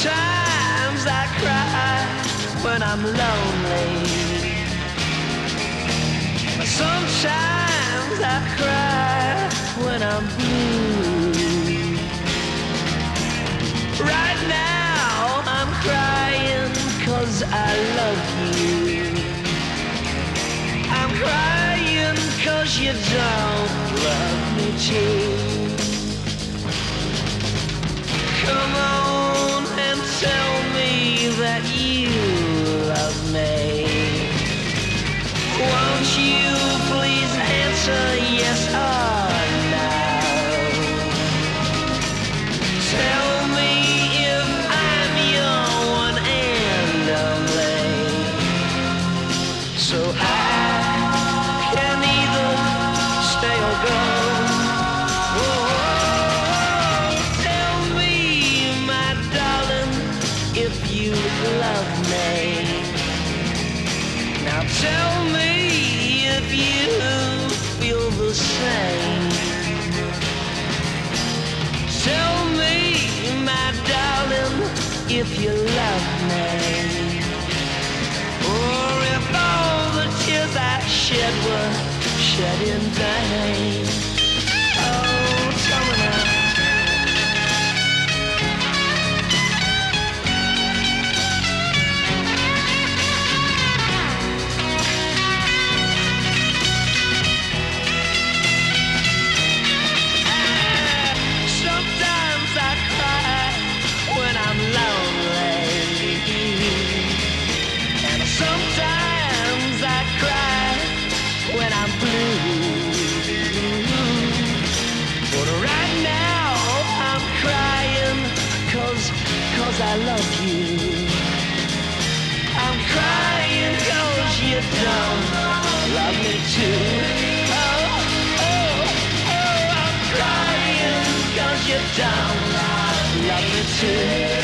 Sometimes I cry when I'm lonely. Sometimes I cry when I'm blue. Right now I'm crying 'cause I love you. I'm crying 'cause you don't love me too. Come on and tell me that you love me. Won't you please answer yes or no? Tell me if I'm your one and only, so I can either stay or go. Oh, tell me, my darling, if you love me. Now tell me if you feel the same. Tell me, my darling, if you love me. Or if all the tears I shed were shed in vain. Oh, tell me now. I love you. I'm crying 'cause you don't love me too. Oh, oh, oh, I'm crying 'cause you don't love me too.